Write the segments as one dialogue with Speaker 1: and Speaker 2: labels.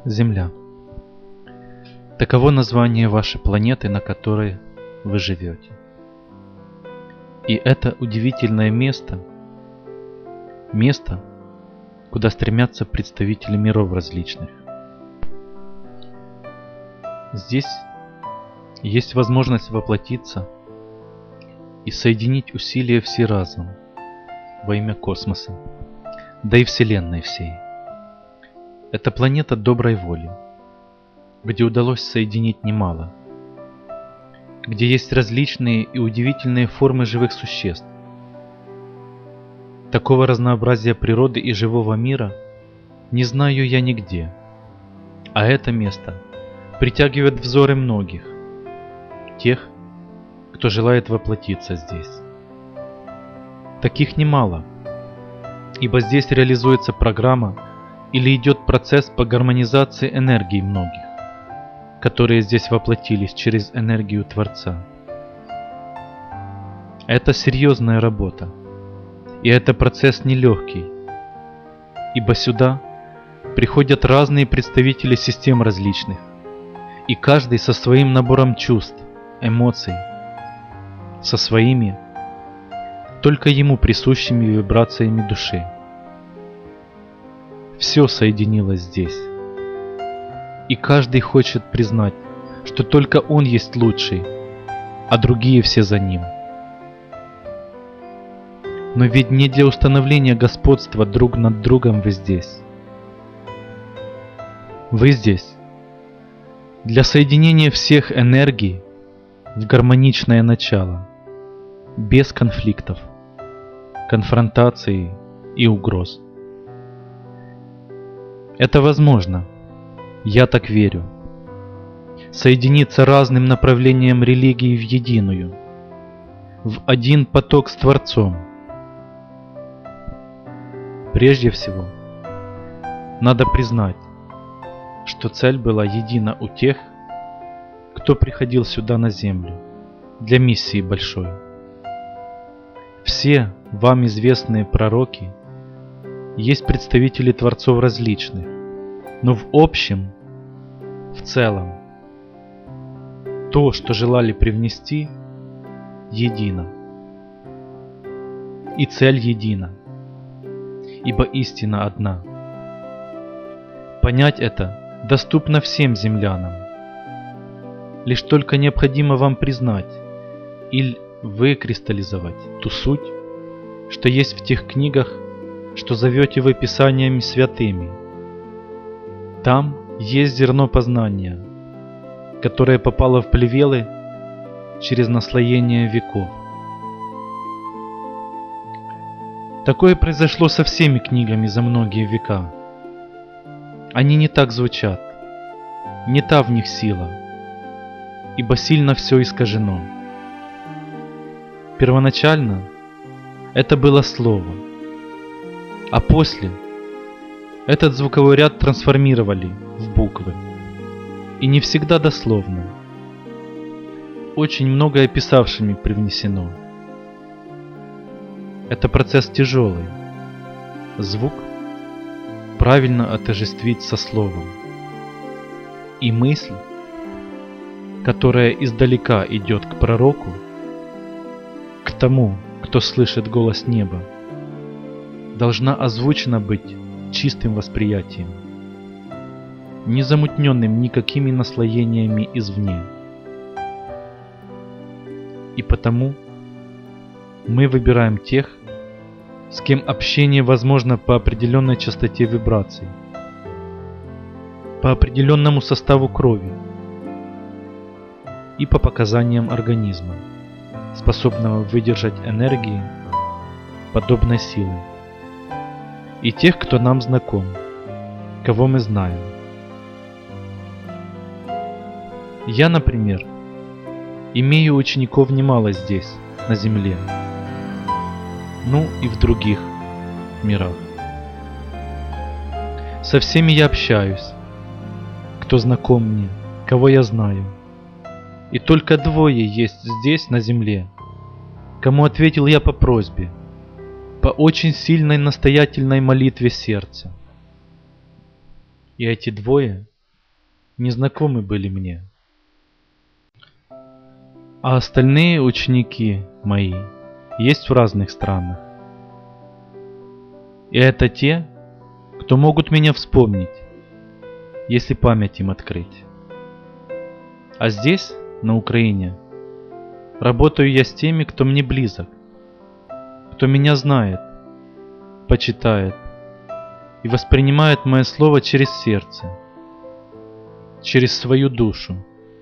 Speaker 1: Земля. Таково название вашей планеты, на которой вы живете. И это удивительное место, куда стремятся представители миров различных. Здесь есть возможность воплотиться и соединить усилия все разом во имя космоса, да и Вселенной всей. Это планета доброй воли, где удалось соединить немало, где есть различные и удивительные формы живых существ. Такого разнообразия природы и живого мира не знаю я нигде, а это место притягивает взоры многих, тех, кто желает воплотиться здесь. Таких немало, ибо здесь реализуется программа или идет процесс по гармонизации энергии многих, которые здесь воплотились через энергию Творца. Это серьезная работа, и это процесс нелегкий, ибо сюда приходят разные представители систем различных, и каждый со своим набором чувств, эмоций, со своими, только ему присущими вибрациями души. Все соединилось здесь, и каждый хочет признать, что только он есть лучший, а другие все за ним. Но ведь не для установления господства друг над другом вы здесь. Вы здесь для соединения всех энергий в гармоничное начало, без конфликтов, конфронтаций и угроз. Это возможно, я так верю, соединиться разным направлениям религии в единую, в один поток с Творцом. Прежде всего, надо признать, что цель была едина у тех, кто приходил сюда на Землю для миссии большой. Все вам известные пророки есть представители Творцов различных, но в общем, в целом, то, что желали привнести, едино. И цель едина, ибо истина одна. Понять это доступно всем землянам. Лишь только необходимо вам признать или выкристаллизовать ту суть, что есть в тех книгах, что зовете вы писаниями святыми. Там есть зерно познания, которое попало в плевелы через наслоение веков. Такое произошло со всеми книгами за многие века. Они не так звучат, не та в них сила, ибо сильно все искажено. Первоначально это было слово, а после этот звуковой ряд трансформировали в буквы, и не всегда дословно. Очень многое писавшими привнесено. Это процесс тяжелый. Звук правильно отождествить со словом. И мысль, которая издалека идет к пророку, к тому, кто слышит голос неба, должна озвучена быть чистым восприятием, не замутненным никакими наслоениями извне. И потому мы выбираем тех, с кем общение возможно по определенной частоте вибраций, по определенному составу крови и по показаниям организма, способного выдержать энергии подобной силы, и тех, кто нам знаком, кого мы знаем. Я, например, имею учеников немало здесь, на Земле, ну и в других мирах. Со всеми я общаюсь, кто знаком мне, кого я знаю. И только двое есть здесь, на Земле, кому ответил я по просьбе, по очень сильной настоятельной молитве сердца. И эти двое незнакомы были мне. А остальные ученики мои есть в разных странах. И это те, кто могут меня вспомнить, если память им открыть. А здесь, на Украине, работаю я с теми, кто мне близок, кто меня знает, почитает и воспринимает мое слово через сердце, через свою душу.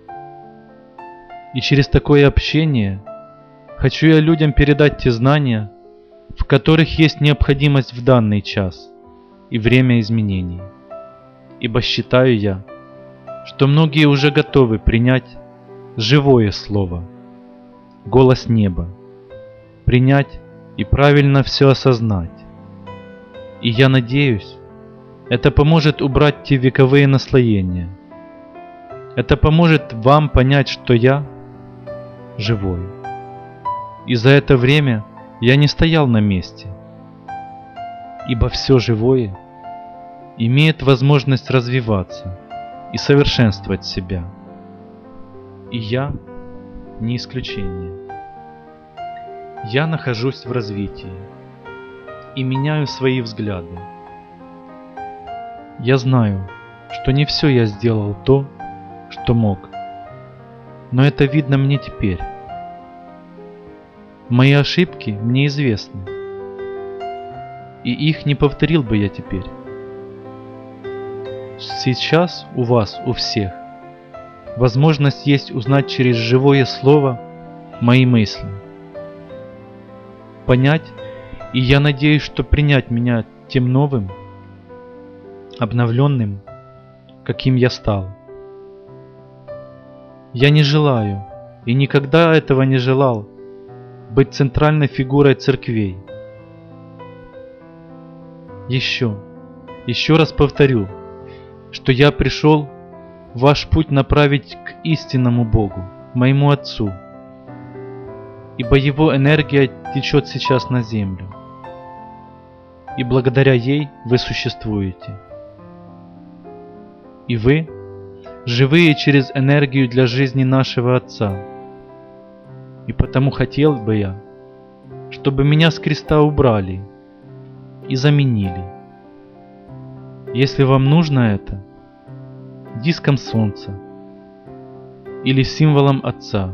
Speaker 1: И через такое общение хочу я людям передать те знания, в которых есть необходимость в данный час и время изменений. Ибо считаю я, что многие уже готовы принять живое слово, голос неба, принять и правильно все осознать. И я надеюсь, это поможет убрать те вековые наслоения. Это поможет вам понять, что я живой. И за это время я не стоял на месте, ибо все живое имеет возможность развиваться и совершенствовать себя. И я не исключение. Я нахожусь в развитии и меняю свои взгляды. Я знаю, что не все я сделал то, что мог, но это видно мне теперь. Мои ошибки мне известны, и их не повторил бы я теперь. Сейчас у вас, у всех, возможность есть узнать через живое слово мои мысли, понять, и я надеюсь, что принять меня тем новым, обновленным, каким я стал. Я не желаю, и никогда этого не желал, быть центральной фигурой церквей. Еще раз повторю, что я пришел ваш путь направить к истинному Богу, моему Отцу, ибо Его энергия течет сейчас на землю, и благодаря ей вы существуете. И вы живые через энергию для жизни нашего Отца. И потому хотел бы я, чтобы меня с креста убрали и заменили. Если вам нужно это, диском солнца или символом Отца.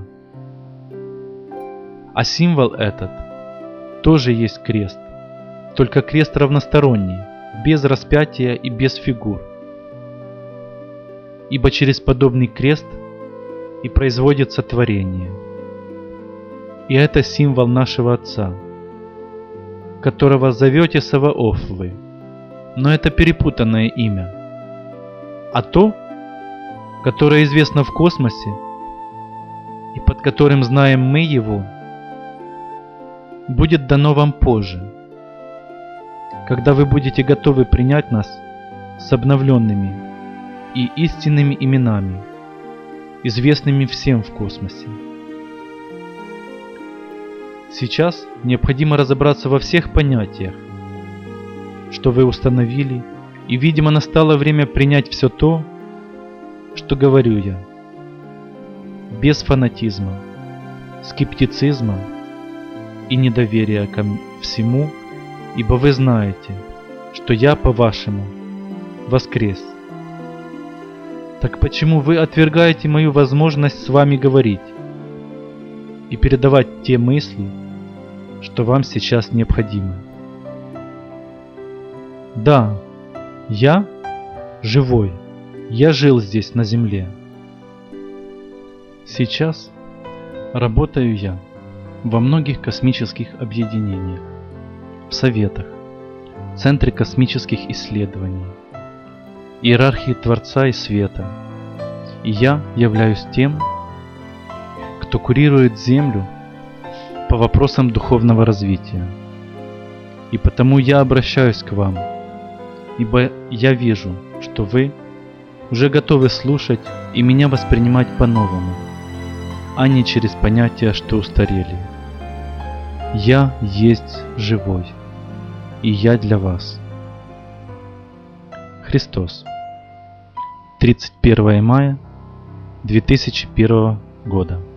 Speaker 1: А символ этот тоже есть крест, только крест равносторонний, без распятия и без фигур. Ибо через подобный крест и производится творение. И это символ нашего Отца, которого зовете Саваоф вы, но это перепутанное имя. А то, которое известно в космосе, и под которым знаем мы его, будет дано вам позже, когда вы будете готовы принять нас с обновленными и истинными именами, известными всем в космосе. Сейчас необходимо разобраться во всех понятиях, что вы установили, и, видимо, настало время принять все то, что говорю я, без фанатизма, скептицизма и недоверия ко всему, ибо вы знаете, что я, по-вашему, воскрес. Так почему вы отвергаете мою возможность с вами говорить и передавать те мысли, что вам сейчас необходимо? Да, я живой, я жил здесь на земле. Сейчас работаю я во многих космических объединениях, в советах, Центре космических исследований, иерархии Творца и Света. И я являюсь тем, кто курирует Землю по вопросам духовного развития. И потому я обращаюсь к вам, ибо я вижу, что вы уже готовы слушать и меня воспринимать по-новому, а не через понятия, что устарели. Я есть живой, и я для вас. Христос. 31 мая 2001 года.